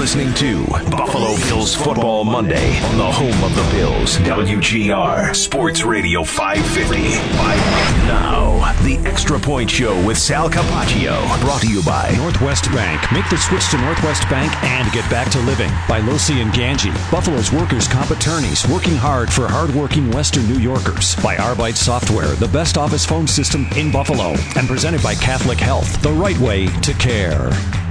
listening to Buffalo Bills Football Monday on the home of the Bills, WGR Sports Radio 550. Now, the Extra Point Show with Sal Capaccio, brought to you by Northwest Bank. Make the switch to Northwest Bank and get back to living. By Losi and Ganji, Buffalo's workers' comp attorneys working hard for hardworking Western New Yorkers. By Arbite Software, the best office phone system in Buffalo. And presented by Catholic Health, the right way to care.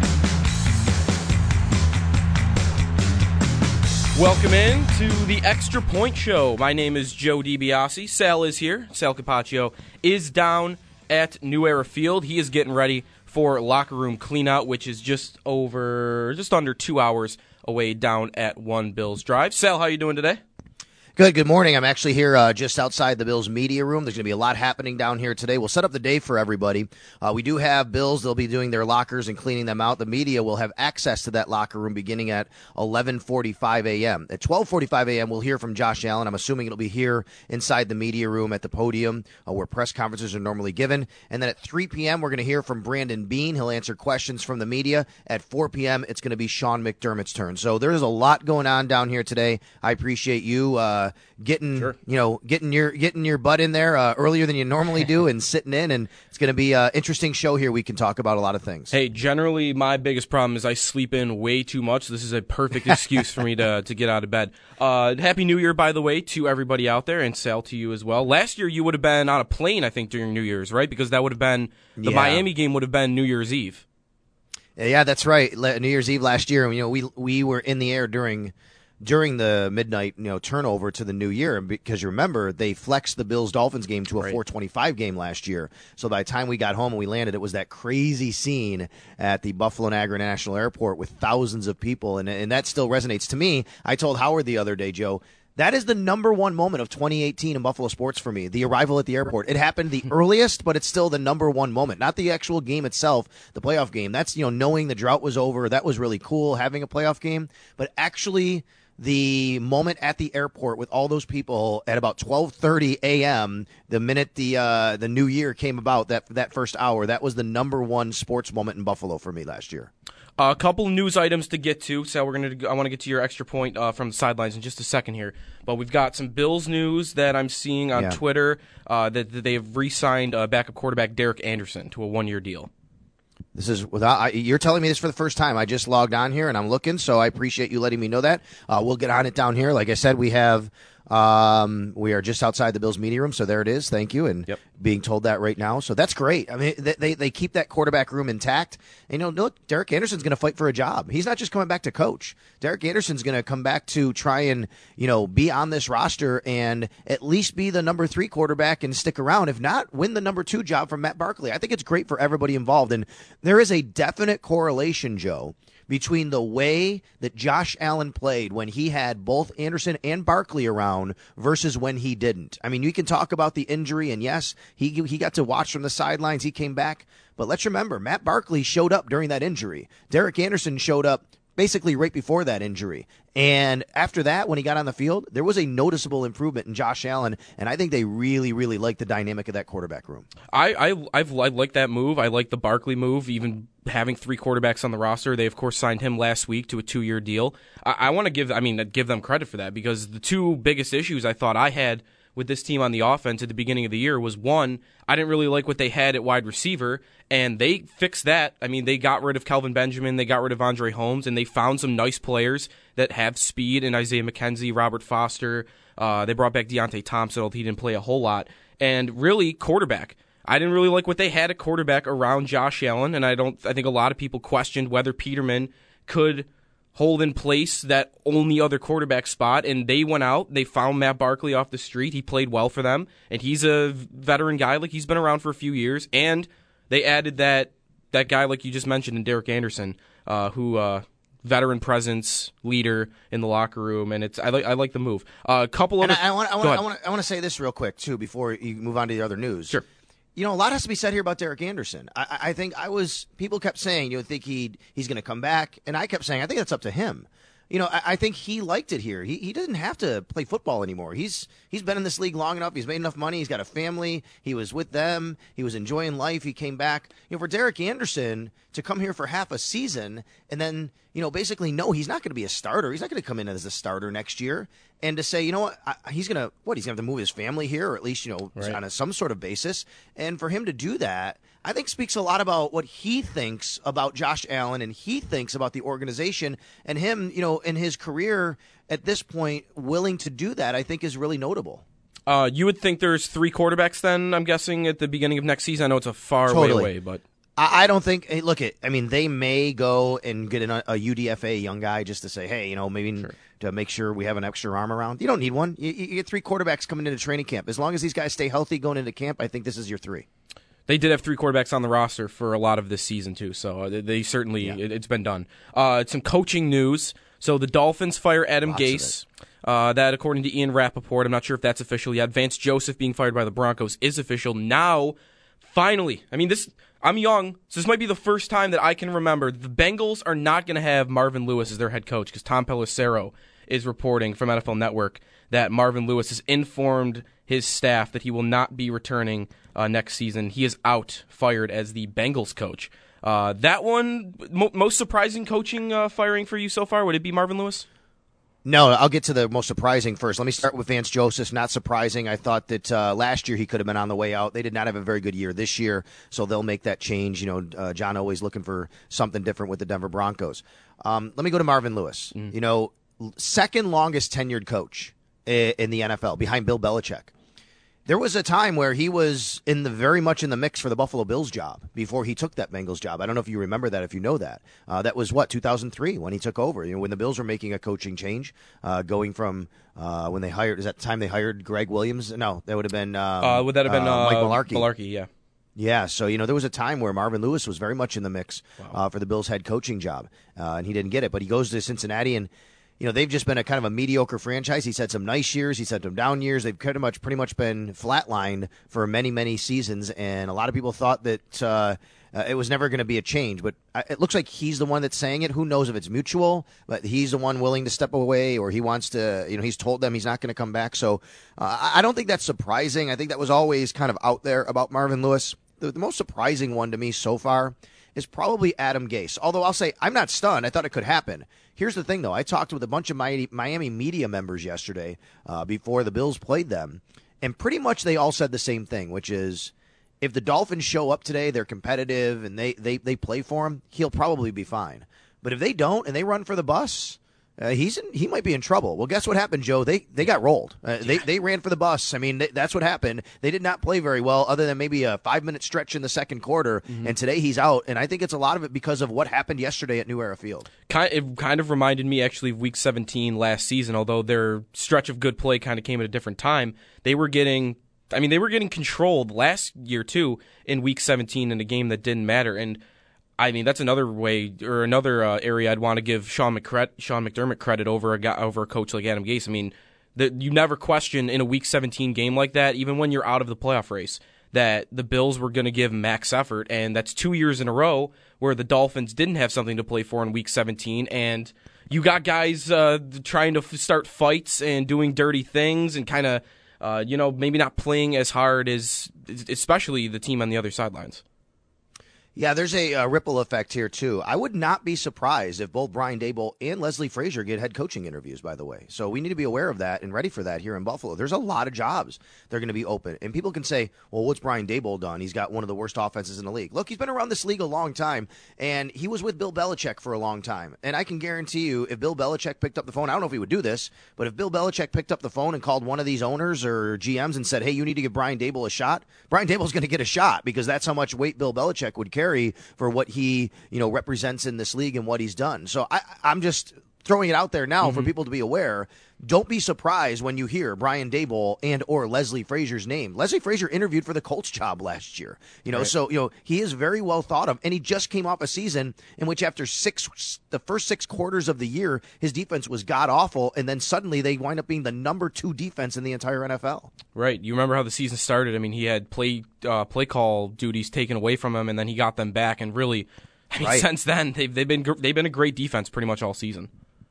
Welcome in to the Extra Point Show. My name is Joe DiBiase. Sal is here. Sal Capaccio is down at New Era Field. He is getting ready for locker room cleanout, which is just under 2 hours away down at One Bills Drive. Sal, how you doing today? Good morning. I'm actually here just outside the Bills media room. There's going to be a lot happening down here today. We'll set up the day for everybody. We do have Bills. They'll be doing their lockers and cleaning them out. The media will have access to that locker room beginning at 11:45 a.m. At 12:45 a.m., we'll hear from Josh Allen. I'm assuming it'll be here inside the media room at the podium where press conferences are normally given. And then at 3 p.m., we're going to hear from Brandon Beane. He'll answer questions from the media. At 4 p.m., it's going to be Sean McDermott's turn. So there's a lot going on down here today. I appreciate you getting your butt in there earlier than you normally do and sitting in, and it's going to be an interesting show here. We can talk about a lot of things. Hey, generally my biggest problem is I sleep in way too much. This is a perfect excuse for me to get out of bed. Happy New Year, by the way, to everybody out there, and Sal, to you as well. Last year you would have been on a plane, I think, during New Year's, right? Because that would have been the Miami game would have been New Year's Eve. Yeah, that's right. New Year's Eve last year, we were in the air during the midnight, turnover to the new year, because you remember they flexed the Bills-Dolphins game to a 4:25 game last year. So by the time we got home and we landed, it was that crazy scene at the Buffalo Niagara National Airport with thousands of people, and that still resonates to me. I told Howard the other day, Joe, that is the number one moment of 2018 in Buffalo sports for me, the arrival at the airport. It happened the earliest, but it's still the number one moment. Not the actual game itself, the playoff game. That's, knowing the drought was over. That was really cool, having a playoff game. But actually, the moment at the airport with all those people at about 12:30 a.m., the minute the new year came about, that first hour, that was the number one sports moment in Buffalo for me last year. A couple news items to get to. So I want to get to your extra point from the sidelines in just a second here. But we've got some Bills news that I'm seeing on Twitter that they've re-signed backup quarterback Derek Anderson to a 1-year deal. This is you're telling me this for the first time. I just logged on here and I'm looking, so I appreciate you letting me know that. We'll get on it down here. Like I said, we are just outside the Bills media room, so there it is. Thank you, and being told that right now, so that's great. I mean, they keep that quarterback room intact. And, look, Derek Anderson's going to fight for a job. He's not just coming back to coach. Derek Anderson's going to come back to try and be on this roster and at least be the number 3 quarterback and stick around. If not, win the number 2 job from Matt Barkley. I think it's great for everybody involved, and there is a definite correlation, Joe, between the way that Josh Allen played when he had both Anderson and Barkley around versus when he didn't. I mean, you can talk about the injury, and yes, he got to watch from the sidelines. He came back. But let's remember, Matt Barkley showed up during that injury. Derek Anderson showed up basically right before that injury. And after that, when he got on the field, there was a noticeable improvement in Josh Allen, and I think they really, really like the dynamic of that quarterback room. I like that move. I like the Barkley move, even having 3 quarterbacks on the roster. They, of course, signed him last week to a 2-year deal. I want to give them credit for that, because the 2 biggest issues I thought I had with this team on the offense at the beginning of the year was, one, I didn't really like what they had at wide receiver, and they fixed that. I mean, they got rid of Kelvin Benjamin, they got rid of Andre Holmes, and they found some nice players that have speed in Isaiah McKenzie, Robert Foster. They brought back Deontay Thompson, although he didn't play a whole lot. And really, quarterback. I didn't really like what they had at quarterback around Josh Allen, and I think a lot of people questioned whether Peterman could hold in place that only other quarterback spot, and they went out, they found Matt Barkley off the street, he played well for them, and he's a veteran guy, like he's been around for a few years, and they added that guy like you just mentioned in Derek Anderson, who veteran presence, leader in the locker room, and I like the move. A couple other. I want to say this real quick too before you move on to the other news. Sure. A lot has to be said here about Derek Anderson. I think people kept saying, think he's going to come back, and I kept saying, I think that's up to him. I think he liked it here. He doesn't have to play football anymore. He's been in this league long enough. He's made enough money. He's got a family. He was with them. He was enjoying life. He came back. For Derek Anderson to come here for half a season and then, basically, no, he's not going to be a starter. He's not going to come in as a starter next year. And to say, he's going to have to move his family here, or at least, right, on some sort of basis. And for him to do that, I think speaks a lot about what he thinks about Josh Allen and he thinks about the organization, and him, in his career at this point, willing to do that, I think is really notable. You would think there's 3 quarterbacks then, I'm guessing, at the beginning of next season. I know it's a far way away, but I don't think. Hey, look, they may go and get a UDFA young guy just to say, hey, maybe to make sure we have an extra arm around. You don't need one. You get 3 quarterbacks coming into training camp. As long as these guys stay healthy going into camp, I think this is your 3. They did have 3 quarterbacks on the roster for a lot of this season, too, so they certainly, it's been done. Some coaching news. So the Dolphins fire Adam Gase. That, according to Ian Rappaport, I'm not sure if that's official yet. Vance Joseph being fired by the Broncos is official. Now, finally, I'm young, so this might be the first time that I can remember. The Bengals are not going to have Marvin Lewis as their head coach because Tom Pelissero is reporting from NFL Network that Marvin Lewis has informed his staff that he will not be returning next season. He is fired as the Bengals coach. That one, most surprising coaching firing for you so far, would it be Marvin Lewis? No, I'll get to the most surprising first. Let me start with Vance Joseph. Not surprising. I thought that last year he could have been on the way out. They did not have a very good year this year, so they'll make that change. John always looking for something different with the Denver Broncos. Let me go to Marvin Lewis. Second longest tenured coach in the NFL behind Bill Belichick. There was a time where he was very much in the mix for the Buffalo Bills job before he took that Bengals job. I don't know if you remember that, if you know that. That was, 2003 when he took over, when the Bills were making a coaching change, going from when they hired, is that the time they hired Greg Williams? No, that would have been would that have been Mike Mularkey. Mularkey, yeah. Yeah, so, there was a time where Marvin Lewis was very much in the mix for the Bills head coaching job, and he didn't get it. But he goes to Cincinnati, and they've just been a kind of a mediocre franchise. He's had some nice years. He's had some down years. They've pretty much been flatlined for many, many seasons. And a lot of people thought that it was never going to be a change. But it looks like he's the one that's saying it. Who knows if it's mutual? But he's the one willing to step away, or he wants to, he's told them he's not going to come back. So I don't think that's surprising. I think that was always kind of out there about Marvin Lewis. The most surprising one to me so far is probably Adam Gase. Although I'll say I'm not stunned. I thought it could happen. Here's the thing, though. I talked with a bunch of Miami media members yesterday before the Bills played them, and pretty much they all said the same thing, which is if the Dolphins show up today, they're competitive, and they play for him, he'll probably be fine. But if they don't and they run for the bus, he might be in trouble. Well, guess what happened, Joe? They got rolled. They ran for the bus. That's what happened. They did not play very well, other than maybe a 5-minute stretch in the second quarter. Mm-hmm. And today he's out. And I think it's a lot of it because of what happened yesterday at New Era Field. It kind of reminded me actually of Week 17 last season, although their stretch of good play kind of came at a different time. They were getting controlled last year too in Week 17 in a game that didn't matter. And that's another way, or another area I'd want to give Sean McDermott credit over a coach like Adam Gase. You never question in a Week 17 game like that, even when you're out of the playoff race, that the Bills were going to give max effort, and that's 2 years in a row where the Dolphins didn't have something to play for in Week 17, and you got guys trying to start fights and doing dirty things and kind of, maybe not playing as hard as, especially the team on the other sidelines. Yeah, there's a ripple effect here, too. I would not be surprised if both Brian Daboll and Leslie Frazier get head coaching interviews, by the way. So we need to be aware of that and ready for that here in Buffalo. There's a lot of jobs that are going to be open. And people can say, well, what's Brian Daboll done? He's got one of the worst offenses in the league. Look, he's been around this league a long time, and he was with Bill Belichick for a long time. And I can guarantee you, if Bill Belichick picked up the phone, I don't know if he would do this, but if Bill Belichick picked up the phone and called one of these owners or GMs and said, hey, you need to give Brian Daboll a shot, Brian Daboll's going to get a shot because that's how much weight Bill Belichick would carry for what he represents in this league and what he's done. So I'm just throwing it out there now for people to be aware. Don't be surprised when you hear Brian Daboll and or Leslie Frazier's name. Leslie Frazier interviewed for the Colts job last year. Right. So he is very well thought of, and he just came off a season in which after the first 6 quarters of the year, his defense was god-awful, and then suddenly they wind up being the number 2 defense in the entire NFL. Right. You remember how the season started. He had play call duties taken away from him, and then he got them back, and really, since then, they've been a great defense pretty much all season.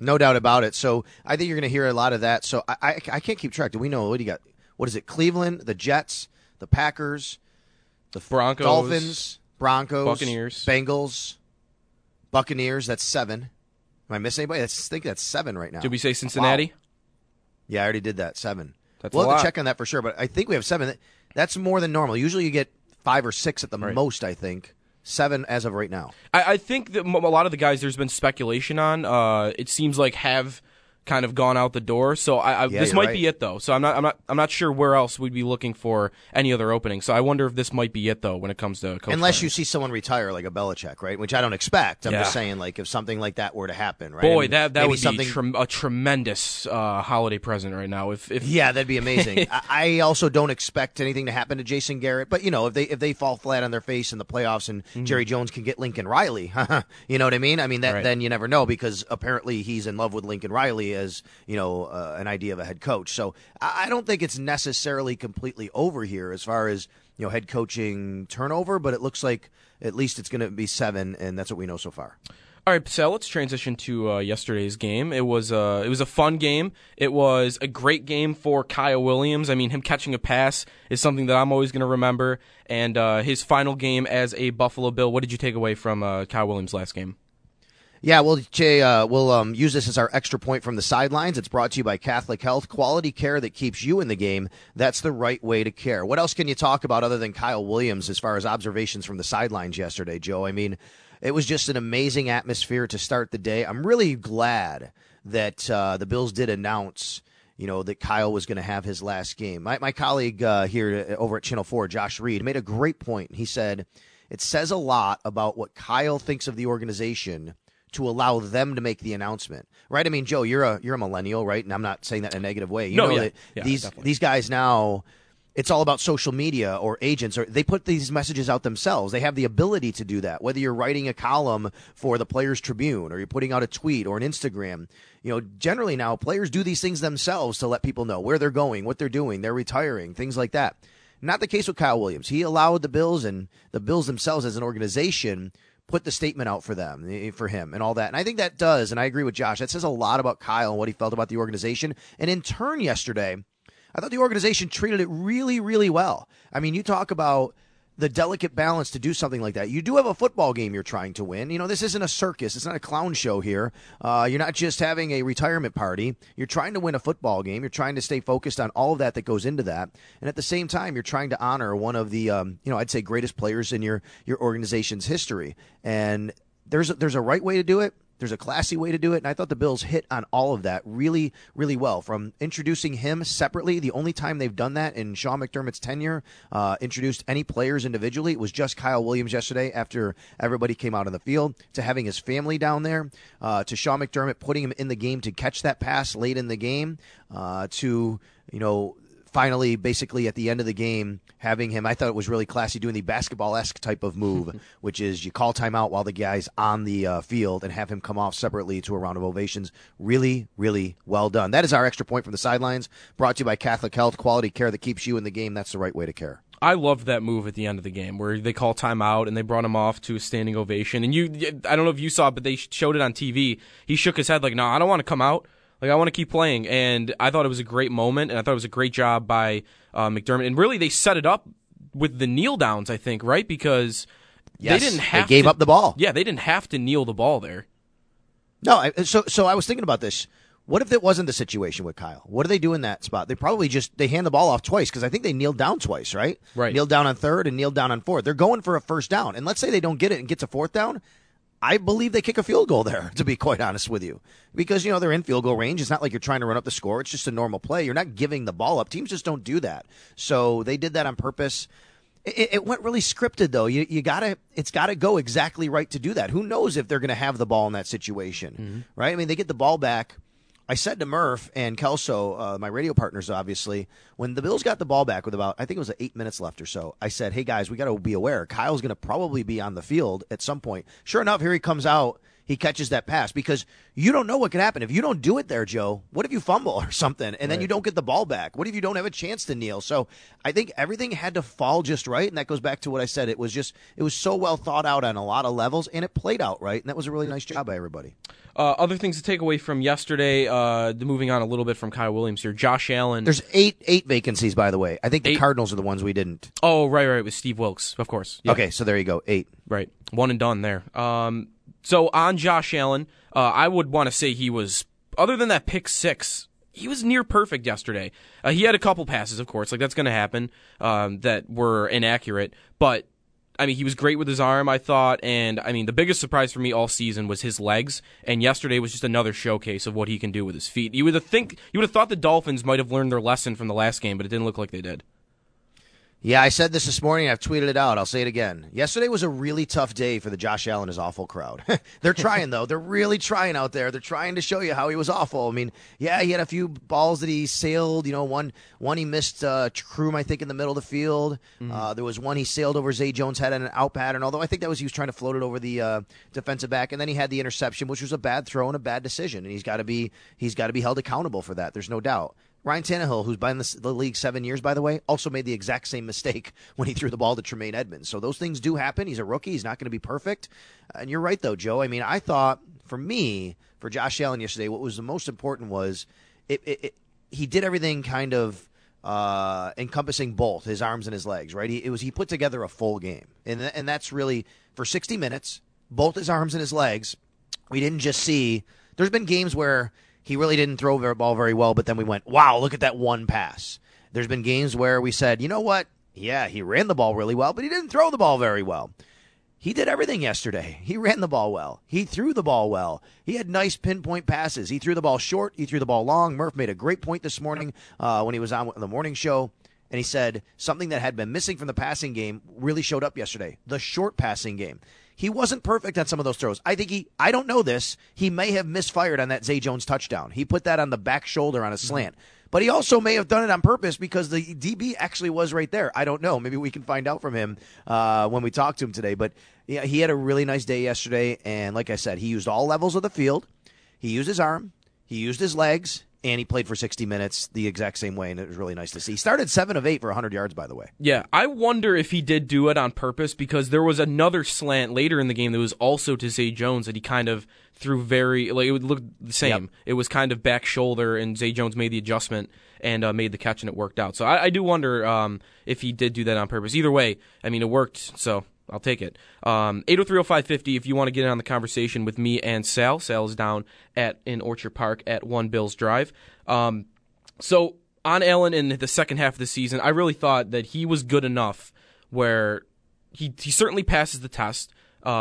No doubt about it. So I think you're going to hear a lot of that. So I can't keep track. Do we know what do you got? What is it? Cleveland, the Jets, the Packers, the Broncos, Dolphins, Broncos, Buccaneers, Bengals, Buccaneers. That's 7. Am I missing anybody? I think that's 7 right now. Did we say Cincinnati? Wow. Yeah, I already did that. 7. That's we'll a have lot. to check on that for sure, but I think we have 7. That's more than normal. Usually you get 5 or 6 at the most, I think. 7 as of right now. I think that a lot of the guys there's been speculation on, it seems like have kind of gone out the door. So this might be it though. So I'm not sure where else we'd be looking for any other openings. So I wonder if this might be it though when it comes to coach unless firings. you see someone retire like a Belichick, right? Which I don't expect. I'm just saying, like if something like that were to happen, right? Boy, I mean, that maybe would something... be a tremendous holiday present right now. If yeah, that'd be amazing. I also don't expect anything to happen to Jason Garrett, but if they fall flat on their face in the playoffs and Jerry Jones can get Lincoln Riley, you know what I mean? I mean then you never know because apparently he's in love with Lincoln Riley as an idea of a head coach. So I don't think it's necessarily completely over here as far as head coaching turnover, but it looks like at least it's going to be 7, and that's what we know so far. All right, Sal, let's transition to yesterday's game. It was a fun game. It was a great game for Kyle Williams. I mean, him catching a pass is something that I'm always going to remember. And his final game as a Buffalo Bill, what did you take away from Kyle Williams' last game? Yeah, well, Jay, we'll use this as our extra point from the sidelines. It's brought to you by Catholic Health, quality care that keeps you in the game. That's the right way to care. What else can you talk about other than Kyle Williams as far as observations from the sidelines yesterday, Joe? I mean, it was just an amazing atmosphere to start the day. I'm really glad that the Bills did announce, that Kyle was going to have his last game. My colleague here over at Channel 4, Josh Reed, made a great point. He said, it says a lot about what Kyle thinks of the organization to allow them to make the announcement, right? I mean, Joe, you're a millennial, right? And I'm not saying that in a negative way. You know that these guys now, it's all about social media or agents, or they put these messages out themselves. They have the ability to do that. Whether you're writing a column for the Players Tribune or you're putting out a tweet or an Instagram, generally now players do these things themselves to let people know where they're going, what they're doing, they're retiring, things like that. Not the case with Kyle Williams. He allowed the Bills and the Bills themselves as an organization put the statement out for him and all that. And I think that does, and I agree with Josh, that says a lot about Kyle and what he felt about the organization. And in turn yesterday, I thought the organization treated it really, really well. I mean, you talk about the delicate balance to do something like that. You do have a football game you're trying to win. This isn't a circus. It's not a clown show here. You're not just having a retirement party. You're trying to win a football game. You're trying to stay focused on all of that goes into that. And at the same time, you're trying to honor one of the, I'd say greatest players in your organization's history. And there's a right way to do it. There's a classy way to do it, and I thought the Bills hit on all of that really, really well. From introducing him separately, the only time they've done that in Sean McDermott's tenure, introduced any players individually, it was just Kyle Williams yesterday after everybody came out on the field, to having his family down there, to Sean McDermott putting him in the game to catch that pass late in the game, to, finally, basically at the end of the game, having him, I thought it was really classy, doing the basketball-esque type of move, which is you call timeout while the guy's on the field and have him come off separately to a round of ovations. Really, really well done. That is our extra point from the sidelines, brought to you by Catholic Health, quality care that keeps you in the game. That's the right way to care. I loved that move at the end of the game where they call timeout and they brought him off to a standing ovation. And I don't know if you saw it, but they showed it on TV. He shook his head like, no, I don't want to come out. Like, I want to keep playing, and I thought it was a great moment, and I thought it was a great job by McDermott. And really, they set it up with the kneel downs, I think, right? Because they didn't have they gave up the ball. Yeah, they didn't have to kneel the ball there. No, so I was thinking about this. What if it wasn't the situation with Kyle? What do they do in that spot? They probably they hand the ball off twice because I think they kneeled down twice, right? Right. Kneeled down on third and kneeled down on fourth. They're going for a first down, and let's say they don't get it and get to fourth down. I believe they kick a field goal there, to be quite honest with you. Because, they're in field goal range. It's not like you're trying to run up the score. It's just a normal play. You're not giving the ball up. Teams just don't do that. So they did that on purpose. It went really scripted, though. It's got to go exactly right to do that. Who knows if they're going to have the ball in that situation, right? I mean, they get the ball back. I said to Murph and Kelso, my radio partners, obviously, when the Bills got the ball back with about, I think it was 8 minutes left or so, I said, hey, guys, we got to be aware. Kyle's going to probably be on the field at some point. Sure enough, here he comes out. he catches that pass, because you don't know what can happen. If you don't do it there, Joe, what if you fumble or something and then you don't get the ball back? What if you don't have a chance to kneel? So I think everything had to fall just right, and that goes back to what I said. It was so well thought out on a lot of levels, and it played out right, and that was a really nice job by everybody. Other things to take away from yesterday, moving on a little bit from Kyle Williams here, Josh Allen. There's eight vacancies, by the way. I think the Cardinals are the ones we didn't. Oh, right, with Steve Wilkes, of course. Yep. Okay, so there you go, 8. Right, one and done there. So on Josh Allen, I would want to say he was, other than that pick 6, he was near perfect yesterday. He had a couple passes, of course, like that's going to happen, that were inaccurate, but I mean, he was great with his arm, I thought, and I mean, the biggest surprise for me all season was his legs, and yesterday was just another showcase of what he can do with his feet. You would have thought the Dolphins might have learned their lesson from the last game, but it didn't look like they did. Yeah, I said this morning. I've tweeted it out. I'll say it again. Yesterday was a really tough day for the Josh Allen is awful crowd. They're trying, though. They're really trying out there. They're trying to show you how he was awful. I mean, yeah, he had a few balls that he sailed. You know, one he missed Kroom, I think, in the middle of the field. There was one he sailed over Zay Jones' head on an out pattern, although I think that was he was trying to float it over the defensive back. And then he had the interception, which was a bad throw and a bad decision. And he's got to be held accountable for that. There's no doubt. Ryan Tannehill, who's been in the league 7 years, by the way, also made the exact same mistake when he threw the ball to Tremaine Edmonds. So those things do happen. He's a rookie. He's not going to be perfect. And you're right, though, Joe. I mean, I thought, for Josh Allen yesterday, what was the most important was he did everything kind of encompassing both his arms and his legs, right? He put together a full game. And that's really, for 60 minutes, both his arms and his legs, we didn't just see – there's been games where – he really didn't throw the ball very well, but then we went, wow, look at that one pass. There's been games where we said, you know what? Yeah, he ran the ball really well, but he didn't throw the ball very well. He did everything yesterday. He ran the ball well. He threw the ball well. He had nice pinpoint passes. He threw the ball short. He threw the ball long. Murph made a great point this morning when he was on the morning show, and he said something that had been missing from the passing game really showed up yesterday, the short passing game. He wasn't perfect on some of those throws. I don't know this, he may have misfired on that Zay Jones touchdown. He put that on the back shoulder on a slant. But he also may have done it on purpose because the DB actually was right there. I don't know. Maybe we can find out from him when we talk to him today. But yeah, he had a really nice day yesterday. And like I said, he used all levels of the field. He used his arm. He used his legs. And he played for 60 minutes the exact same way, and it was really nice to see. He started 7 of 8 for 100 yards, by the way. Yeah, I wonder if he did do it on purpose, because there was another slant later in the game that was also to Zay Jones that he kind of threw it would look the same. Yep. It was kind of back shoulder, and Zay Jones made the adjustment and made the catch, and it worked out. So I do wonder if he did do that on purpose. Either way, I mean, it worked, so I'll take it. 803-0550 if you want to get in on the conversation with me and Sal. Sal is down in Orchard Park at 1 Bills Drive. So on Allen in the second half of the season, I really thought that he was good enough where he certainly passes the test.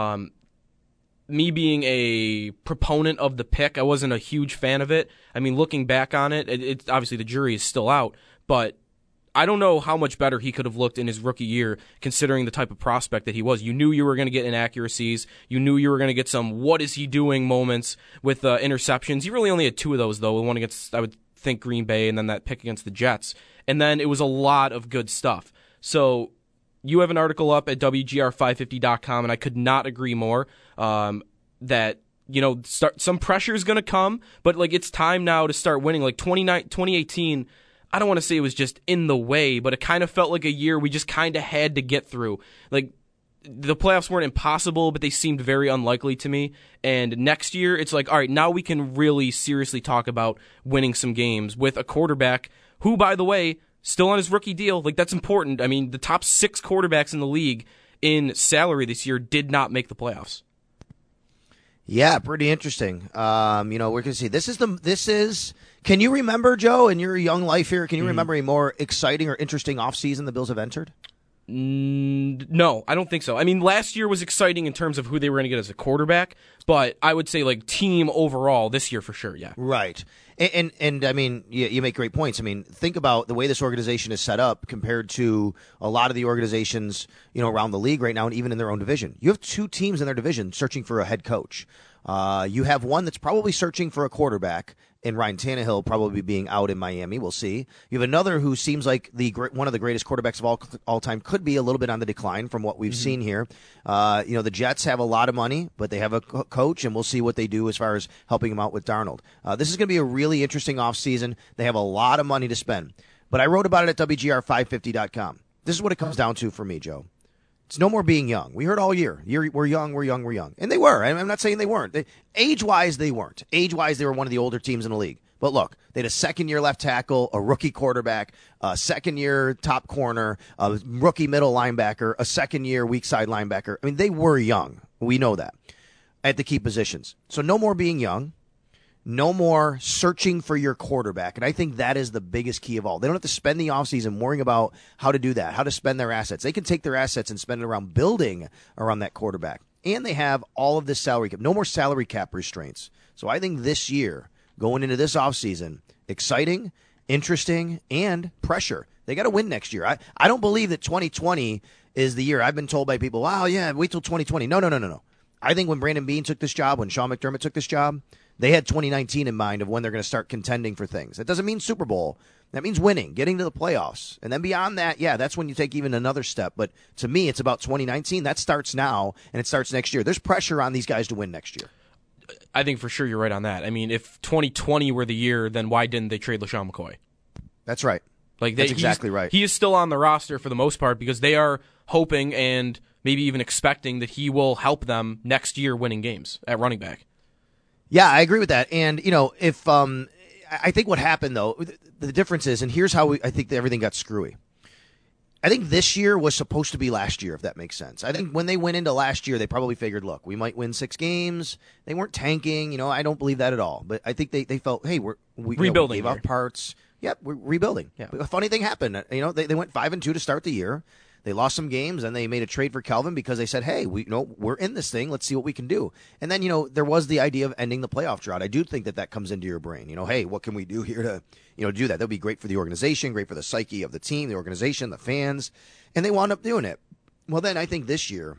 Me being a proponent of the pick, I wasn't a huge fan of it. I mean, looking back on it, obviously the jury is still out, but I don't know how much better he could have looked in his rookie year, considering the type of prospect that he was. You knew you were going to get inaccuracies. You knew you were going to get some what is he doing moments with interceptions. He really only had 2 of those, though. One against, I would think, Green Bay, and then that pick against the Jets. And then it was a lot of good stuff. So you have an article up at WGR550.com, and I could not agree more that, you know, some pressure is going to come, but like it's time now to start winning. Like 2018, I don't want to say it was just in the way, but it kind of felt like a year we just kind of had to get through. Like, the playoffs weren't impossible, but they seemed very unlikely to me. And next year, it's like, all right, now we can really seriously talk about winning some games with a quarterback who, by the way, still on his rookie deal. Like, that's important. I mean, the top 6 quarterbacks in the league in salary this year did not make the playoffs. Yeah, pretty interesting. We're going to see. This is. Can you remember, Joe, in your young life here, can you remember a more exciting or interesting offseason the Bills have entered? No, I don't think so. I mean, last year was exciting in terms of who they were going to get as a quarterback, but I would say like team overall this year for sure, yeah. Right. And I mean, you make great points. I mean, think about the way this organization is set up compared to a lot of the organizations, around the league right now and even in their own division. You have 2 teams in their division searching for a head coach. You have one that's probably searching for a quarterback, and Ryan Tannehill probably being out in Miami. We'll see. You have another who seems like one of the greatest quarterbacks of all time, could be a little bit on the decline from what we've seen here. The Jets have a lot of money, but they have a coach, and we'll see what they do as far as helping him out with Darnold. This is going to be a really interesting offseason. They have a lot of money to spend. But I wrote about it at WGR550.com. This is what it comes down to for me, Joe. It's no more being young. We heard all year, we're young, we're young, we're young. And they were. I'm not saying they weren't. Age-wise, they weren't. Age-wise, they were one of the older teams in the league. But look, they had a second-year left tackle, a rookie quarterback, a second-year top corner, a rookie middle linebacker, a second-year weak side linebacker. I mean, they were young. We know that at the key positions. So no more being young. No more searching for your quarterback. And I think that is the biggest key of all. They don't have to spend the offseason worrying about how to do that, how to spend their assets. They can take their assets and spend it around building around that quarterback. And they have all of this salary cap. No more salary cap restraints. So I think this year, going into this offseason, exciting, interesting, and pressure. They got to win next year. I don't believe that 2020 is the year. I've been told by people, wow, yeah, wait till 2020. No. I think when Brandon Beane took this job, when Sean McDermott took this job, they had 2019 in mind of when they're going to start contending for things. That doesn't mean Super Bowl. That means winning, getting to the playoffs. And then beyond that, yeah, that's when you take even another step. But to me, it's about 2019. That starts now, and it starts next year. There's pressure on these guys to win next year. I think for sure you're right on that. I mean, if 2020 were the year, then why didn't they trade LaShawn McCoy? That's right. That's exactly right. He is still on the roster for the most part because they are hoping and maybe even expecting that he will help them next year winning games at running back. Yeah, I agree with that. And, if I think what happened, though, the difference is, and here's how I think everything got screwy. I think this year was supposed to be last year, if that makes sense. I think when they went into last year, they probably figured, look, we might win 6 games. They weren't tanking. I don't believe that at all. But I think they felt, hey, we rebuilding. We gave up parts. Yep, we're rebuilding. Yeah. But a funny thing happened. They went 5-2 to start the year. They lost some games, and they made a trade for Calvin because they said, hey, we're in this thing. Let's see what we can do. And then, there was the idea of ending the playoff drought. I do think that comes into your brain. Hey, what can we do here to, do that? That would be great for the organization, great for the psyche of the team, the organization, the fans. And they wound up doing it. Well, then I think this year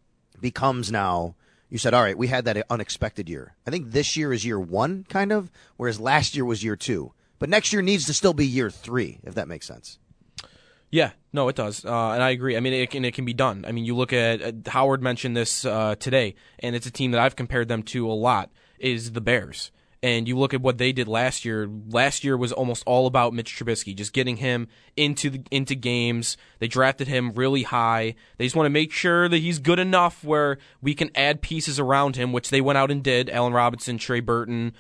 becomes now, you said, all right, we had that unexpected year. I think this year is year 1, kind of, whereas last year was year 2. But next year needs to still be year 3, if that makes sense. Yeah, no, it does, and I agree. I mean, it can be done. I mean, you look at Howard mentioned this today, and it's a team that I've compared them to a lot, is the Bears. And you look at what they did last year. Last year was almost all about Mitch Trubisky, just getting him into games. They drafted him really high. They just want to make sure that he's good enough where we can add pieces around him, which they went out and did. Allen Robinson, Trey Burton,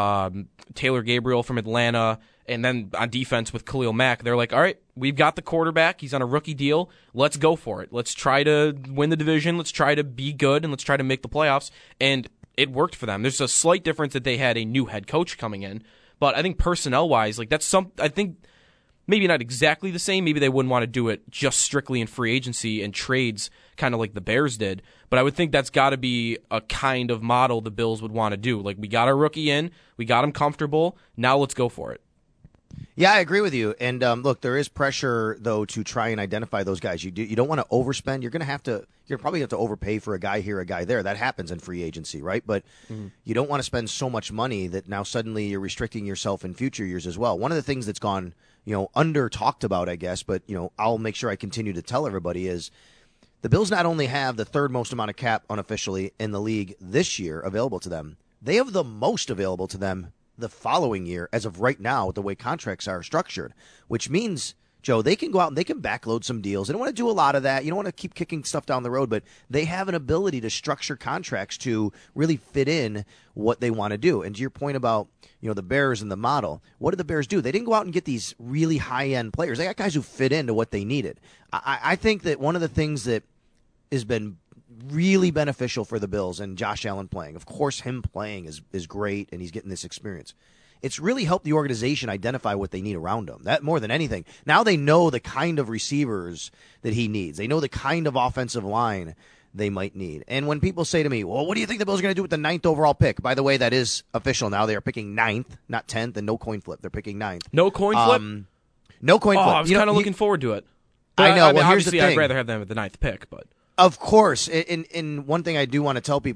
Taylor Gabriel from Atlanta, and then on defense with Khalil Mack. They're like, all right, we've got the quarterback. He's on a rookie deal. Let's go for it. Let's try to win the division. Let's try to be good, and let's try to make the playoffs. And it worked for them. There's a slight difference that they had a new head coach coming in, but I think personnel-wise, I think maybe not exactly the same. Maybe they wouldn't want to do it just strictly in free agency and trades, kind of like the Bears did. But I would think that's got to be a kind of model the Bills would want to do. Like, we got our rookie in, we got him comfortable, now let's go for it. Yeah, I agree with you. And look, there is pressure though to try and identify those guys. You don't want to overspend. You're probably have to overpay for a guy here, a guy there. That happens in free agency, right? But you don't want to spend so much money that now suddenly you're restricting yourself in future years as well. One of the things that's gone, under talked about, I guess, but I'll make sure I continue to tell everybody is the Bills not only have the 3rd most amount of cap unofficially in the league this year available to them, they have the most available to them the following year, as of right now, the way contracts are structured, which means, Joe, they can go out and they can backload some deals. They don't want to do a lot of that. You don't want to keep kicking stuff down the road, but they have an ability to structure contracts to really fit in what they want to do. And to your point about, the Bears and the model, what did the Bears do? They didn't go out and get these really high-end players. They got guys who fit into what they needed. I think that one of the things that has been really beneficial for the Bills and Josh Allen playing. Of course, him playing is great, and he's getting this experience. It's really helped the organization identify what they need around him. That more than anything. Now they know the kind of receivers that he needs. They know the kind of offensive line they might need. And when people say to me, well, what do you think the Bills are going to do with the 9th overall pick? By the way, that is official now. They are picking 9th, not 10th, and no coin flip. They're picking 9th. No coin flip? No coin flip. I was kind of looking forward to it. But I know. Well, here's the thing. I'd rather have them at the 9th pick, but... Of course. And one thing I do want to tell people,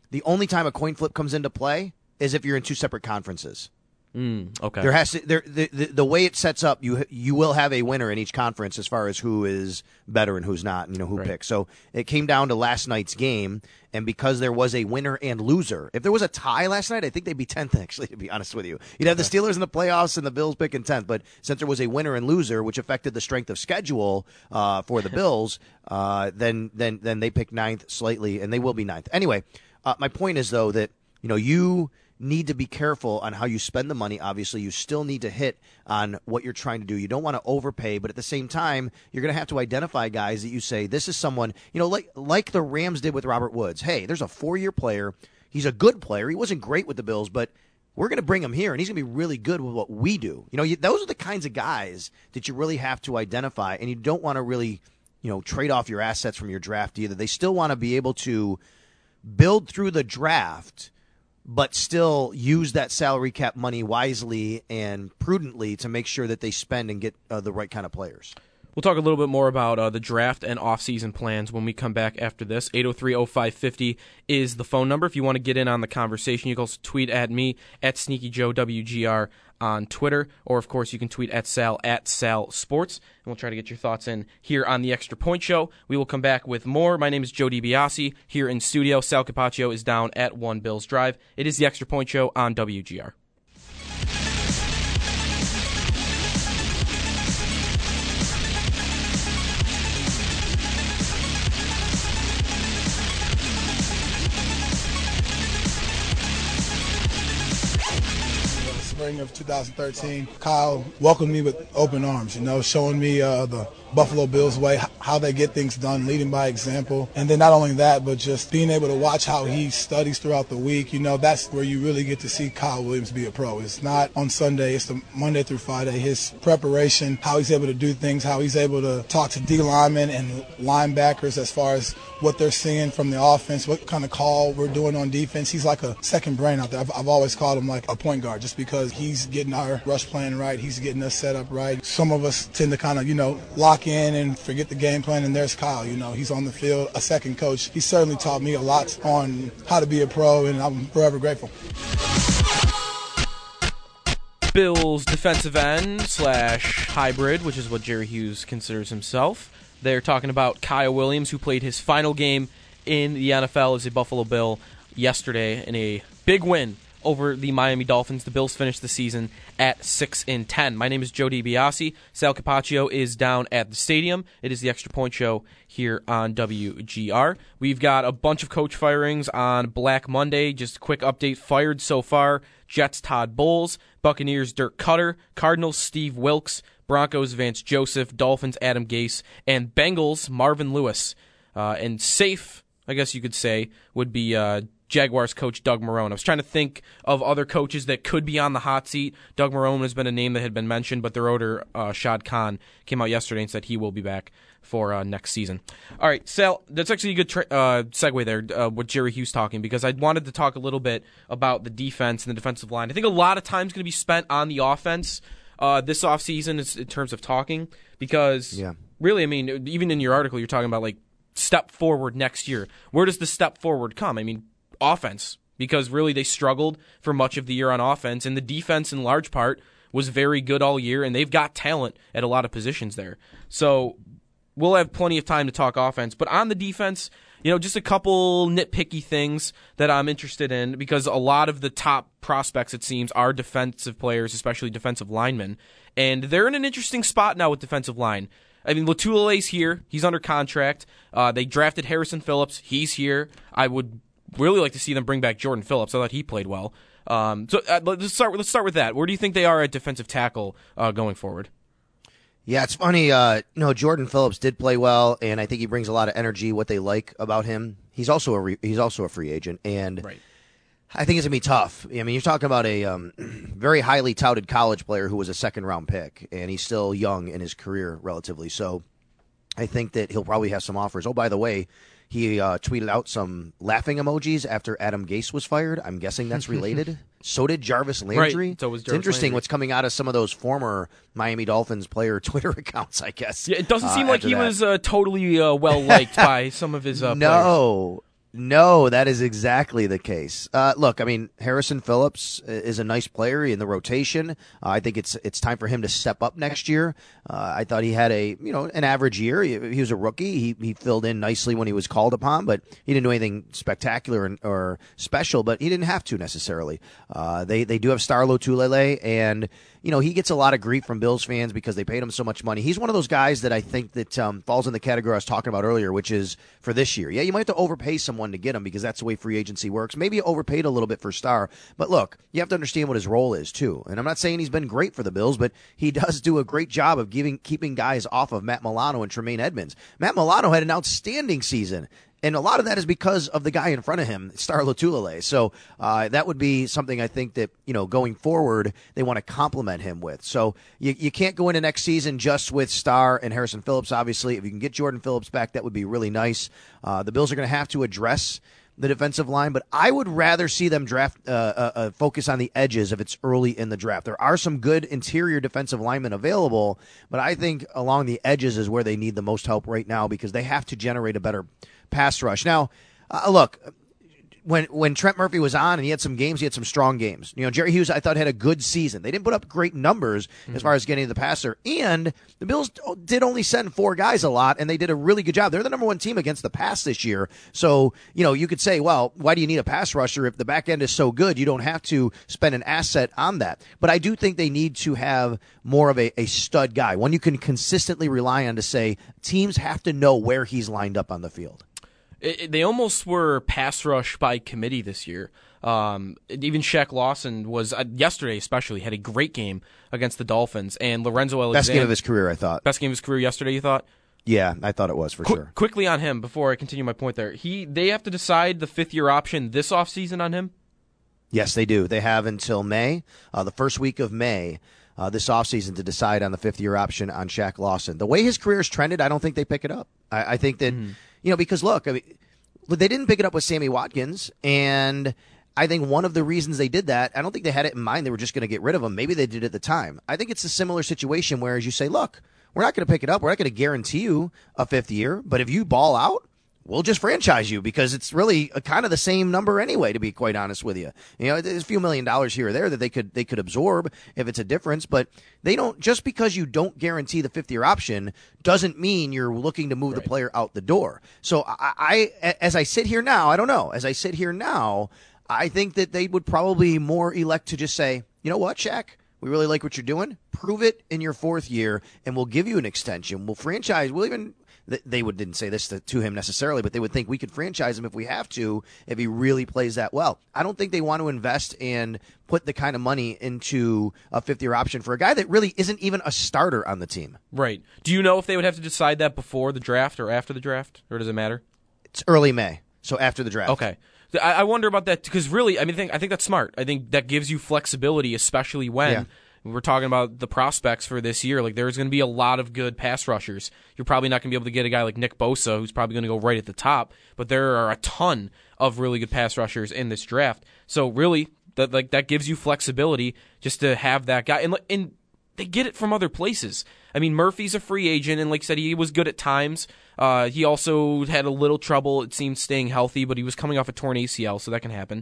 The only time a coin flip comes into play is if you're in two separate conferences. Okay. There has to the way it sets up, you will have a winner in each conference as far as who is better and who's not, and who picks. So it came down to last night's game, and because there was a winner and loser, if there was a tie last night, I think they'd be 10th. Actually, to be honest with you, you'd have the Steelers in the playoffs and the Bills picking 10th. But since there was a winner and loser, which affected the strength of schedule for the Bills, then they picked 9th slightly, and they will be 9th anyway. My point is though that you need to be careful on how you spend the money. Obviously, you still need to hit on what you're trying to do. You don't want to overpay, but at the same time, you're going to have to identify guys that you say, this is someone, like the Rams did with Robert Woods. Hey, there's a 4-year player. He's a good player. He wasn't great with the Bills, but we're going to bring him here, and he's going to be really good with what we do. Those are the kinds of guys that you really have to identify, and you don't want to really, trade off your assets from your draft either. They still want to be able to build through the draft, but still use that salary cap money wisely and prudently to make sure that they spend and get the right kind of players. We'll talk a little bit more about the draft and off-season plans when we come back after this. 803-0550 is the phone number. If you want to get in on the conversation, you can also tweet at me, at SneakyJoeWGR on Twitter, or, of course, you can tweet at Sal Sports, and we'll try to get your thoughts in here on the Extra Point Show. We will come back with more. My name is Joe DiBiase here in studio. Sal Capaccio is down at 1 Bills Drive. It is the Extra Point Show on WGR. Of 2013, Kyle welcomed me with open arms, showing me the Buffalo Bills way, how they get things done, leading by example. And then not only that, but just being able to watch how he studies throughout the week. That's where you really get to see Kyle Williams be a pro. It's not on Sunday, it's the Monday through Friday. His preparation, how he's able to do things, how he's able to talk to D linemen and linebackers as far as what they're seeing from the offense, what kind of call we're doing on defense. He's like a second brain out there. I've always called him like a point guard just because he's getting our rush plan right. He's getting us set up right. Some of us tend to kind of, lock in and forget the game plan, and there's Kyle. He's on the field, a second coach. He certainly taught me a lot on how to be a pro, and I'm forever grateful. Bills defensive end / hybrid, which is what Jerry Hughes considers himself. They're talking about Kyle Williams, who played his final game in the NFL as a Buffalo Bill yesterday in a big win over the Miami Dolphins. The Bills finished the season at 6-10. My name is Joe DiBiase. Sal Capaccio is down at the stadium. It is the Extra Point Show here on WGR. We've got a bunch of coach firings on Black Monday. Just a quick update. Fired so far: Jets Todd Bowles, Buccaneers Dirk Cutter, Cardinals Steve Wilks, Broncos Vance Joseph, Dolphins Adam Gase, and Bengals Marvin Lewis. And safe, I guess you could say, would be Jaguars coach Doug Marrone. I was trying to think of other coaches that could be on the hot seat. Doug Marrone has been a name that had been mentioned, but their owner, Shad Khan, came out yesterday and said he will be back for next season. All right, Sal, that's actually a good segue there with Jerry Hughes talking, because I wanted to talk a little bit about the defense and the defensive line. I think a lot of time is going to be spent on the offense this offseason in terms of talking, because really, I mean, even in your article, you're talking about like step forward next year. Where does the step forward come? I mean, offense, because really they struggled for much of the year on offense, and the defense in large part was very good all year, and they've got talent at a lot of positions there. So we'll have plenty of time to talk offense, but on the defense, just a couple nitpicky things that I'm interested in, because a lot of the top prospects, it seems, are defensive players, especially defensive linemen, and they're in an interesting spot now with defensive line. I mean, Latulile's here. He's under contract. They drafted Harrison Phillips. He's here. I would really like to see them bring back Jordan Phillips. I thought he played well. Let's start with that. Where do you think they are at defensive tackle going forward? Yeah, it's funny. Jordan Phillips did play well, and I think he brings a lot of energy. What they like about him, he's also a free agent, and right. I think it's gonna be tough. I mean, you're talking about a very highly touted college player who was a second-round pick, and he's still young in his career relatively. So I think that he'll probably have some offers. Oh, by the way, he tweeted out some laughing emojis after Adam Gase was fired. I'm guessing that's related. So did Jarvis Landry. Right. So was Jarvis it's interesting Landry. What's coming out of some of those former Miami Dolphins player Twitter accounts, I guess. Yeah, it doesn't seem like he was totally well-liked by some of his players. No. No, that is exactly the case. Look, I mean, Harrison Phillips is a nice player in the rotation. I think it's time for him to step up next year. I thought he had an average year. He was a rookie. He filled in nicely when he was called upon, but he didn't do anything spectacular or special. But he didn't have to necessarily. They do have Star Lotulelei, and he gets a lot of grief from Bills fans because they paid him so much money. He's one of those guys that I think that falls in the category I was talking about earlier, which is for this year. Yeah, you might have to overpay someone to get him because that's the way free agency works. Maybe you overpaid a little bit for Star, but look, you have to understand what his role is too. And I'm not saying he's been great for the Bills, but he does do a great job of keeping guys off of Matt Milano and Tremaine Edmonds. Matt Milano had an outstanding season. And a lot of that is because of the guy in front of him, Star Lotulelei. So that would be something I think that, going forward, they want to compliment him with. So you can't go into next season just with Star and Harrison Phillips, obviously. If you can get Jordan Phillips back, that would be really nice. The Bills are going to have to address the defensive line, but I would rather see them draft focus on the edges if it's early in the draft. There are some good interior defensive linemen available, but I think along the edges is where they need the most help right now because they have to generate a better pass rush. Now, look, when Trent Murphy was on and he had some games, he had some strong games. Jerry Hughes, I thought, had a good season. They didn't put up great numbers as far as getting to the passer. And the Bills did only send 4 guys a lot, and they did a really good job. They're the number 1 team against the pass this year. So, you could say, well, why do you need a pass rusher if the back end is so good? You don't have to spend an asset on that. But I do think they need to have more of a stud guy, one you can consistently rely on to say teams have to know where he's lined up on the field. They almost were pass rush by committee this year. Even Shaq Lawson was, yesterday especially, had a great game against the Dolphins. And Lorenzo Alexander. Best game of his career, I thought. Best game of his career yesterday, you thought? Yeah, I thought it was for sure. Quickly on him, before I continue my point there. They have to decide the 5th-year option this offseason on him? Yes, they do. They have until May, the first week of May, this offseason to decide on the 5th-year option on Shaq Lawson. The way his career's trended, I don't think they pick it up. I think that... because look, they didn't pick it up with Sammy Watkins, and I think one of the reasons they did that, I don't think they had it in mind they were just going to get rid of him. Maybe they did at the time. I think it's a similar situation where, as you say, look, we're not going to pick it up. We're not going to guarantee you a 5th year, but if you ball out, we'll just franchise you because it's really kind of the same number anyway, to be quite honest with you. There's a few $1 million here or there that they could absorb if it's a difference, but they don't, just because you don't guarantee the 5th-year option doesn't mean you're looking to move the player out the door. So as I sit here now, I don't know. As I sit here now, I think that they would probably more elect to just say, you know what, Shaq? We really like what you're doing. Prove it in your 4th year, and we'll give you an extension. We'll franchise. We'll even... They didn't say this to him necessarily, but they would think we could franchise him if we have to, if he really plays that well. I don't think they want to invest and put the kind of money into a 5th-year option for a guy that really isn't even a starter on the team. Right. Do you know if they would have to decide that before the draft or after the draft, or does it matter? It's early May, so after the draft. Okay. I wonder about that because really, I think that's smart. I think that gives you flexibility, especially when... Yeah. We're talking about the prospects for this year. Like, there's going to be a lot of good pass rushers. You're probably not going to be able to get a guy like Nick Bosa, who's probably going to go right at the top, but there are a ton of really good pass rushers in this draft. So really, that gives you flexibility just to have that guy. And they get it from other places. I mean, Murphy's a free agent, and like I said, he was good at times. He also had a little trouble, it seems, staying healthy, but he was coming off a torn ACL, so that can happen.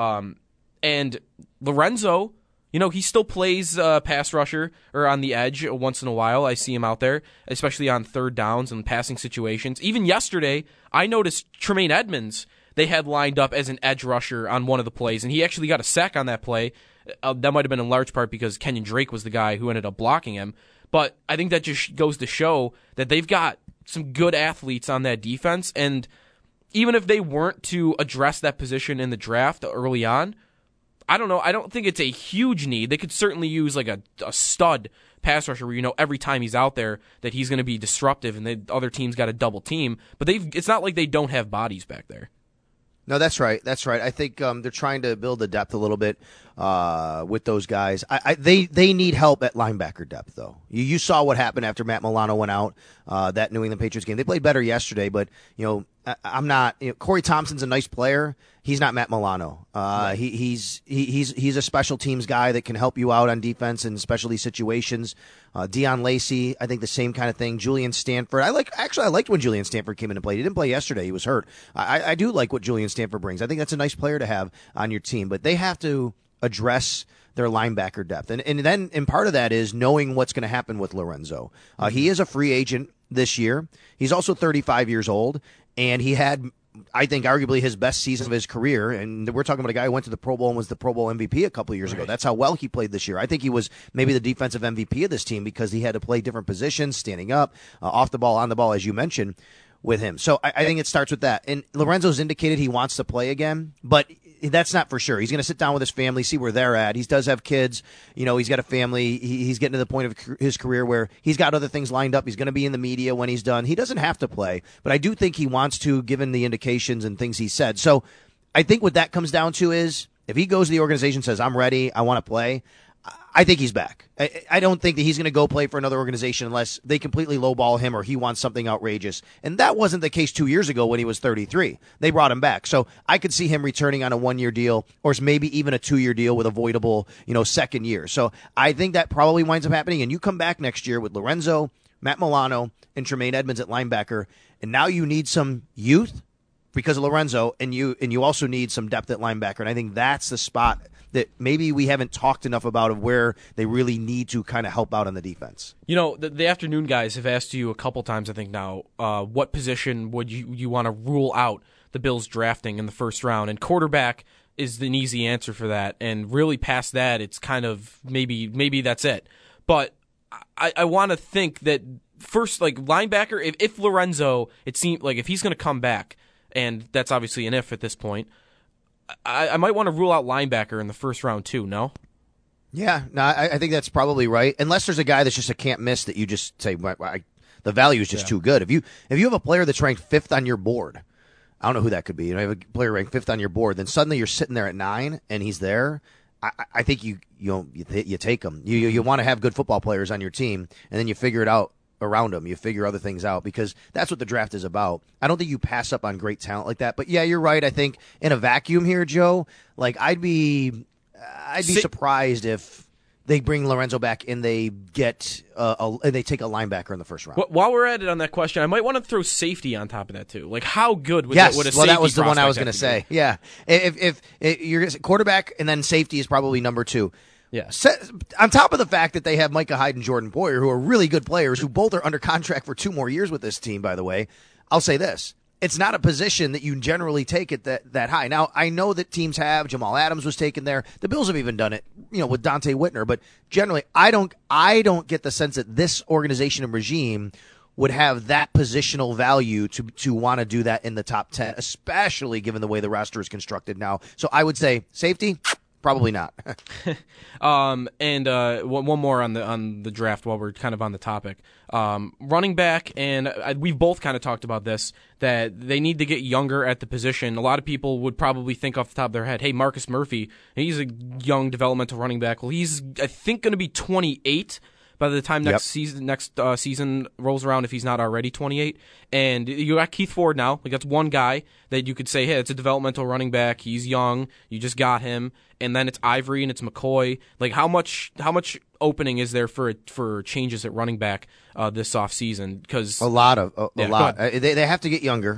And Lorenzo... he still plays pass rusher or on the edge once in a while. I see him out there, especially on 3rd downs and passing situations. Even yesterday, I noticed Tremaine Edmonds, they had lined up as an edge rusher on one of the plays, and he actually got a sack on that play. That might have been in large part because Kenyon Drake was the guy who ended up blocking him. But I think that just goes to show that they've got some good athletes on that defense, and even if they weren't to address that position in the draft early on, I don't know. I don't think it's a huge need. They could certainly use like a stud pass rusher where every time he's out there that he's going to be disruptive and the other team's got a double team. But it's not like they don't have bodies back there. No, that's right. That's right. I think they're trying to build the depth a little bit with those guys. They need help at linebacker depth, though. You saw what happened after Matt Milano went out, that New England Patriots game. They played better yesterday, but I'm not. Corey Thompson's a nice player, he's not Matt Milano. He's a special teams guy that can help you out on defense in specialty situations. Deion Lacey, I think the same kind of thing. Julian Stanford. I liked when Julian Stanford came in and played. He didn't play yesterday. He was hurt. I do like what Julian Stanford brings. I think that's a nice player to have on your team, but they have to address their linebacker depth. And part of that is knowing what's going to happen with Lorenzo. He is a free agent this year. He's also 35 years old, and he had, I think, arguably his best season of his career. And we're talking about a guy who went to the Pro Bowl and was the Pro Bowl MVP a couple of years ago. That's how well he played this year. I think he was maybe the defensive MVP of this team because he had to play different positions, standing up, off the ball, on the ball, as you mentioned, with him. So I think it starts with that. And Lorenzo's indicated he wants to play again, but that's not for sure. He's going to sit down with his family, see where they're at. He does have kids. He's got a family. He's getting to the point of his career where he's got other things lined up. He's going to be in the media when he's done. He doesn't have to play, but I do think he wants to, given the indications and things he said. So I think what that comes down to is if he goes to the organization and says, I'm ready, I want to play, I think he's back. I don't think that he's going to go play for another organization unless they completely lowball him or he wants something outrageous. And that wasn't the case 2 years ago when he was 33. They brought him back. So I could see him returning on a 1-year deal or maybe even a 2-year deal with avoidable, second year. So I think that probably winds up happening. And you come back next year with Lorenzo, Matt Milano, and Tremaine Edmonds at linebacker. And now you need some youth because of Lorenzo, and you also need some depth at linebacker. And I think that's the spot that maybe we haven't talked enough about of where they really need to kind of help out on the defense. The afternoon guys have asked you a couple times, I think now, what position would you want to rule out the Bills drafting in the first round? And quarterback is an easy answer for that. And really past that, it's kind of maybe that's it. But I want to think that first, like linebacker, if Lorenzo, it seems like if he's going to come back, and that's obviously an if at this point, I might want to rule out linebacker in the first round too, no? Yeah, no, I think that's probably right. Unless there's a guy that's just a can't miss that you just say, the value is just too good. If you have a player that's ranked 5th on your board, I don't know who that could be. You have a player ranked 5th on your board, then suddenly you're sitting there at 9 and he's there. I think you take him. You want to have good football players on your team, and then you figure it out around them. You figure other things out because that's what the draft is about. I don't think you pass up on great talent like that. But yeah, you're right. I think in a vacuum here, Joe, like I'd be surprised if they bring Lorenzo back and they get they take a linebacker in the first round. While we're at it on that question, I might want to throw safety on top of that too. Like how good would a safety that was the one I was going to say. Yeah, if you're quarterback and then safety is probably number 2. Yeah. On top of the fact that they have Micah Hyde and Jordan Poyer, who are really good players, who both are under contract for 2 more years with this team, by the way, I'll say this. It's not a position that you generally take at that high. Now, I know that teams have. Jamal Adams was taken there. The Bills have even done it, with Dante Whitner. But generally, I don't get the sense that this organization and regime would have that positional value to want to do that in the top 10, especially given the way the roster is constructed now. So I would say safety, probably not. And one more on the draft while we're kind of on the topic. Running back, and we've both kind of talked about this, that they need to get younger at the position. A lot of people would probably think off the top of their head, hey, Marcus Murphy, he's a young developmental running back. Well, he's, I think, going to be 28 by the time next season rolls around, if he's not already 28. And you got Keith Ford now. Like that's one guy that you could say, hey, it's a developmental running back. He's young. You just got him. And then it's Ivory and it's McCoy. Like how much opening is there for changes at running back this offseason? Because a lot. They have to get younger.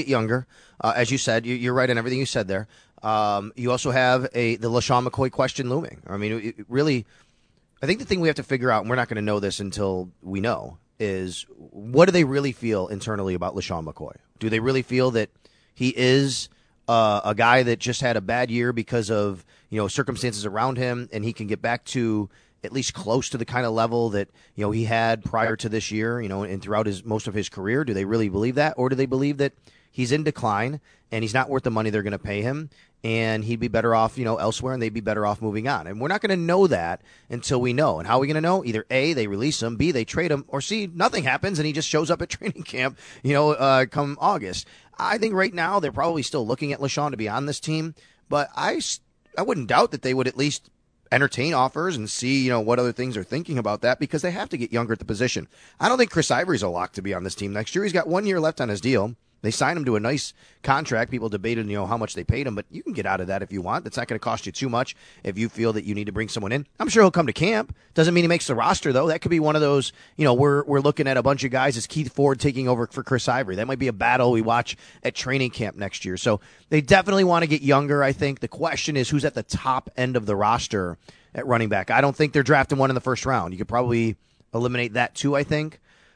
As you said, you're right in everything you said there. You also have the LaShawn McCoy question looming. I mean, really. I think the thing we have to figure out, and we're not going to know this until we know, is what do they really feel internally about LaShawn McCoy? Do they really feel that he is a guy that just had a bad year because of circumstances around him, and he can get back to at least close to the kind of level that he had prior to this year, and throughout most of his career? Do they really believe that, or do they believe that he's in decline and he's not worth the money they're going to pay him, and he'd be better off, elsewhere, and they'd be better off moving on? And we're not going to know that until we know. And how are we going to know? Either A, they release him, B, they trade him, or C, nothing happens and he just shows up at training camp, come August. I think right now they're probably still looking at LaShawn to be on this team, but I wouldn't doubt that they would at least entertain offers and see, what other things are thinking about that, because they have to get younger at the position. I don't think Chris Ivory's a lock to be on this team next year. He's got 1 year left on his deal. They signed him to a nice contract. People debated, how much they paid him, but you can get out of that if you want. That's not going to cost you too much if you feel that you need to bring someone in. I'm sure he'll come to camp. Doesn't mean he makes the roster, though. That could be one of those, we're looking at a bunch of guys as Keith Ford taking over for Chris Ivory. That might be a battle we watch at training camp next year. So they definitely want to get younger, I think. The question is who's at the top end of the roster at running back. I don't think they're drafting one in the first round. You could probably eliminate that too, I think.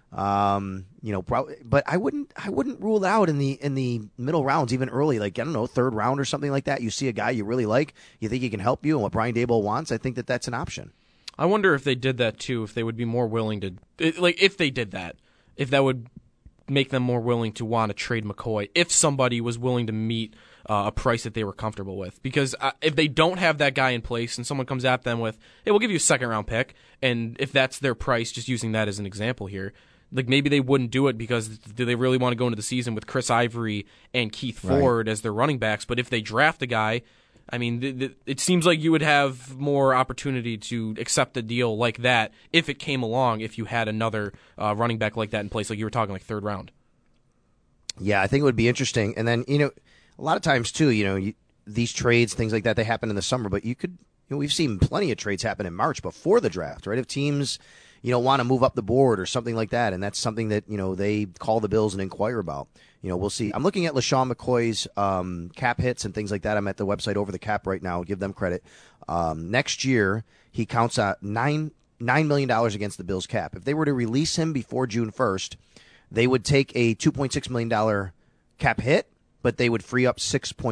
But I wouldn't rule out in the middle rounds, even early, like, I don't know, third round or something like that. You see a guy you really like, you think he can help you, and what Brian Daboll wants, I think that's an option. I wonder if they did that too, if they would be more willing to, if they did that, if that would make them more willing to want to trade McCoy, if somebody was willing to meet a price that they were comfortable with. Because if they don't have that guy in place and someone comes at them with, hey, we'll give you a second-round pick, and if that's their price, just using that as an example here, like maybe they wouldn't do it because do they really want to go into the season with Chris Ivory and Keith Ford as their running backs? But if they draft a guy, I mean, it seems like you would have more opportunity to accept a deal like that if it came along, if you had another running back like that in place, like you were talking, like third round. Yeah, I think it would be interesting. And then, a lot of times too, these trades, things like that, they happen in the summer, but we've seen plenty of trades happen in March before the draft, right? If teams want to move up the board or something like that, and that's something that, they call the Bills and inquire about. We'll see. I'm looking at LaShawn McCoy's cap hits and things like that. I'm at the website Over the Cap right now. Give them credit. Next year, he counts out $9 million against the Bills cap. If they were to release him before June 1st, they would take a $2.6 million cap hit, but they would free up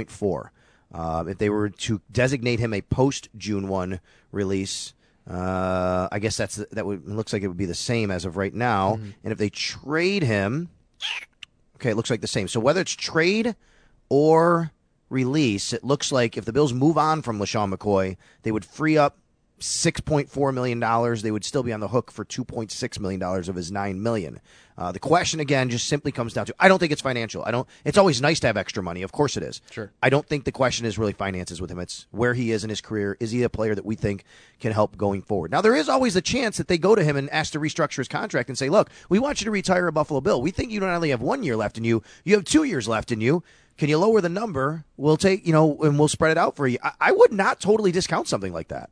6.4. If they were to designate him a post-June 1 release, I guess looks like it would be the same as of right now. Mm-hmm. And if they trade him, okay, it looks like the same. So whether it's trade or release, it looks like if the Bills move on from LaShawn McCoy, they would free up $6.4 million. They would still be on the hook for $2.6 million of his $9 million. The question, again, just simply comes down to, I don't think it's financial. It's always nice to have extra money. Of course it is. Sure. I don't think the question is really finances with him. It's where he is in his career. Is he a player that we think can help going forward? Now, there is always a chance that they go to him and ask to restructure his contract and say, look, we want you to retire a Buffalo Bill. We think you not only have 1 year left in you, you have 2 years left in you. Can you lower the number? We'll take, and we'll spread it out for you. I would not totally discount something like that.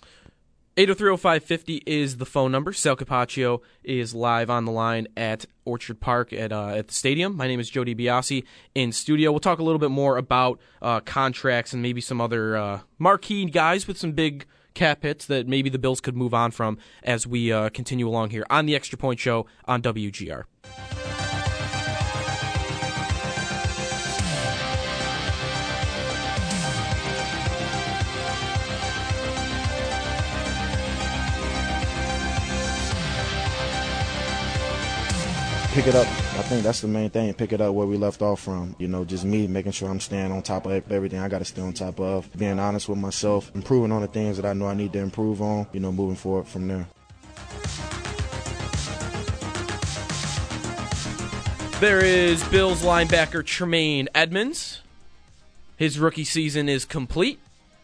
803-0550 is the phone number. Sal Capaccio is live on the line at Orchard Park at the stadium. My name is Joe DiBiase in studio. We'll talk a little bit more about contracts and maybe some other marquee guys with some big cap hits that maybe the Bills could move on from as we continue along here on the Extra Point Show on WGR. Pick it up. I think that's the main thing. Pick it up where we left off from. Just me making sure I'm staying on top of everything I got to stay on top of. Being honest with myself, improving on the things that I know I need to improve on, moving forward from there. There is Bills linebacker Tremaine Edmunds. His rookie season is complete.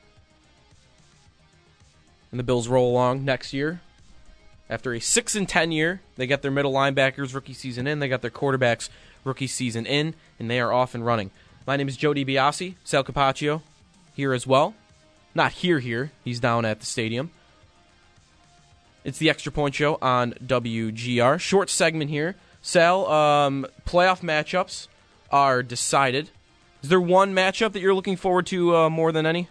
And the Bills roll along next year. After a 6-10 year, they got their middle linebackers rookie season in, they got their quarterbacks rookie season in, and they are off and running. My name is Joe DiBiase, Sal Capaccio here as well. Not here, he's down at the stadium. It's the Extra Point Show on WGR. Short segment here. Sal, playoff matchups are decided. Is there one matchup that you're looking forward to more than any?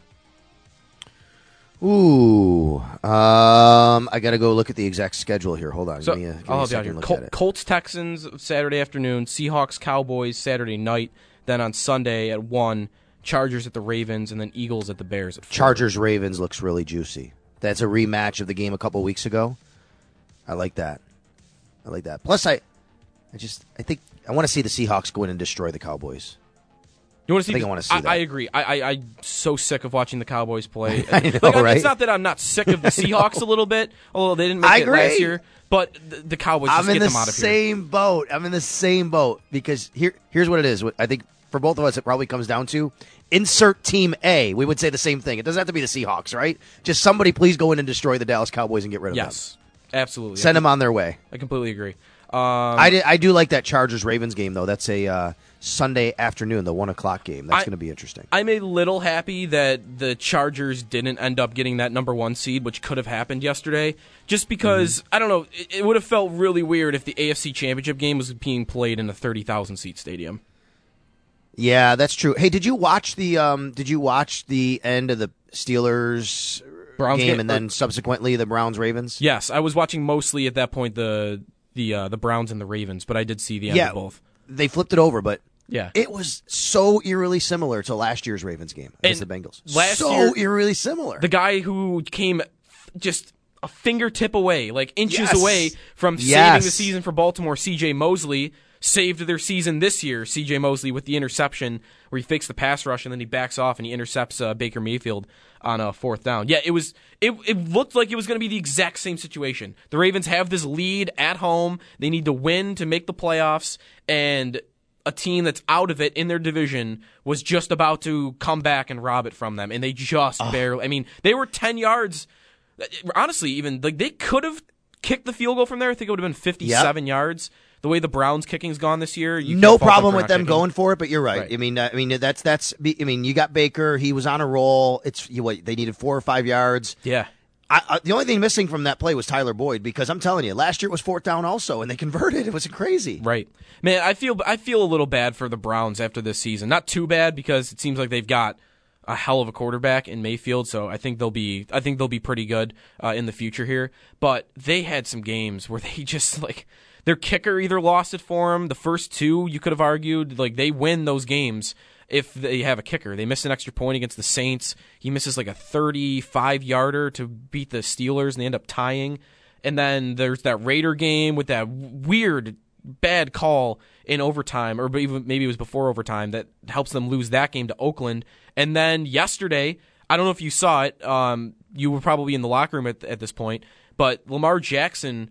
Ooh, I got to go look at the exact schedule here. Hold on. So, give me a I'll second help look you at it. Colts, Texans, Saturday afternoon. Seahawks, Cowboys, Saturday night. Then on Sunday at 1, Chargers at the Ravens, and then Eagles at the Bears at 4. Chargers-Ravens looks really juicy. That's a rematch of the game a couple weeks ago. I like that. Plus, I think I want to see the Seahawks go in and destroy the Cowboys. You want to see? I want to see that. I agree. I'm so sick of watching the Cowboys play. I know, right? It's not that I'm not sick of the Seahawks a little bit, although they didn't make it last year. But the Cowboys just get them out of here. I'm in the same boat because here's what it is. I think for both of us, it probably comes down to insert team A. We would say the same thing. It doesn't have to be the Seahawks, right? Just somebody please go in and destroy the Dallas Cowboys and get rid of them. Yes, absolutely. Send them on their way. I completely agree. I do like that Chargers-Ravens game, though. That's a Sunday afternoon, the 1 o'clock game. That's going to be interesting. I'm a little happy that the Chargers didn't end up getting that number 1 seed, which could have happened yesterday, just because, I don't know, it would have felt really weird if the AFC Championship game was being played in a 30,000-seat stadium. Yeah, that's true. Hey, did you watch the end of the Steelers Browns game and then subsequently the Browns-Ravens? Yes, I was watching mostly at that point the Browns and the Ravens, but I did see the end of both. They flipped it over, but yeah, it was so eerily similar to last year's Ravens game against the Bengals. Last year, eerily similar. The guy who came just a fingertip away, like inches away from saving the season for Baltimore, C.J. Mosley, saved their season this year. C.J. Mosley with the interception where he fakes the pass rush and then he backs off and he intercepts Baker Mayfield on a 4th down. Yeah, it looked like it was going to be the exact same situation. The Ravens have this lead at home. They need to win to make the playoffs, and a team that's out of it in their division was just about to come back and rob it from them, and they just barely. I mean, they were 10 yards. Honestly, even like they could have kicked the field goal from there. I think it would have been 57 yards. The way the Browns' kicking's gone this year, no problem with them going for it. But you're right. I mean, that's. I mean, you got Baker. He was on a roll. They needed 4 or 5 yards. Yeah. The only thing missing from that play was Tyler Boyd, because I'm telling you, last year it was 4th down also, and they converted. It was crazy. Right, man. I feel a little bad for the Browns after this season. Not too bad, because it seems like they've got a hell of a quarterback in Mayfield, so I think they'll be pretty good in the future here. But they had some games where they just their kicker either lost it for them. The first 2, you could have argued, they win those games if they have a kicker. They missed an extra point against the Saints. He misses a 35-yarder to beat the Steelers, and they end up tying. And then there's that Raider game with that weird, bad call in overtime, or maybe it was before overtime, that helps them lose that game to Oakland. And then yesterday, I don't know if you saw it. You were probably in the locker room at this point, but Lamar Jackson,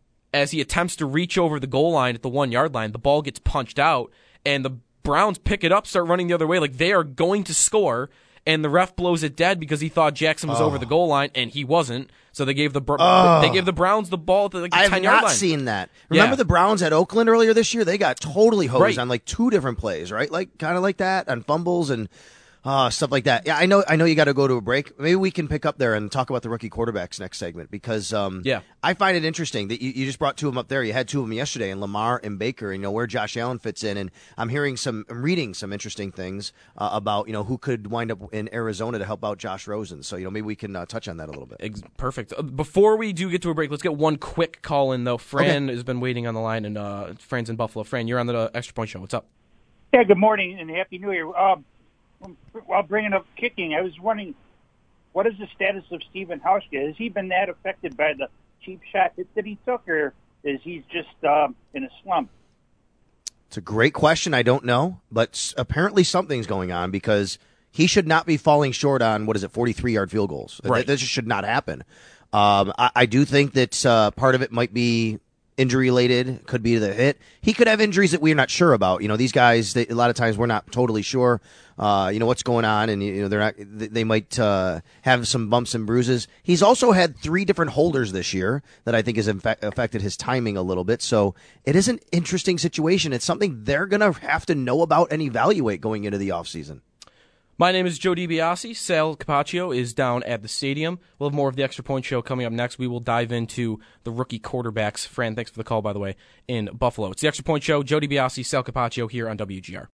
as he attempts to reach over the goal line at the 1-yard line, the ball gets punched out, and the Browns pick it up, start running the other way, like they are going to score, and the ref blows it dead because he thought Jackson was over the goal line, and he wasn't. So they gave the Browns the ball at the 10-yard line. I have not seen that. Remember the Browns at Oakland earlier this year? They got totally hosed on 2 different plays, right? Kind of like that, on fumbles and stuff like that. Yeah, I know you got to go to a break. Maybe we can pick up there and talk about the rookie quarterbacks next segment, because I find it interesting that you just brought 2 of them up there. You had 2 of them yesterday, and Lamar and Baker, and where Josh Allen fits in. And I'm reading some interesting things about who could wind up in Arizona to help out Josh Rosen. So maybe we can touch on that a little bit. Perfect. Before we do get to a break, let's get one quick call in though. Fran has been waiting on the line, and Fran's in Buffalo. Fran, you're on the Extra Point Show. What's up? Yeah. Good morning and Happy New Year. While bringing up kicking, I was wondering, what is the status of Stephen Hauschka? Has he been that affected by the cheap shot that he took, or is he just in a slump? It's a great question. I don't know, but apparently something's going on, because he should not be falling short on, 43-yard field goals. Right. That just should not happen. I do think that part of it might be injury-related, could be the hit. He could have injuries that we're not sure about. These guys, a lot of times we're not totally sure what's going on, and they might have some bumps and bruises. He's also had 3 different holders this year that I think has affected his timing a little bit. So it is an interesting situation. It's something they're going to have to know about and evaluate going into the offseason. My name is Joe DiBiase. Sal Capaccio is down at the stadium. We'll have more of the Extra Point Show coming up next. We will dive into the rookie quarterbacks. Fran, thanks for the call, by the way, in Buffalo. It's the Extra Point Show. Joe DiBiase, Sal Capaccio here on WGR.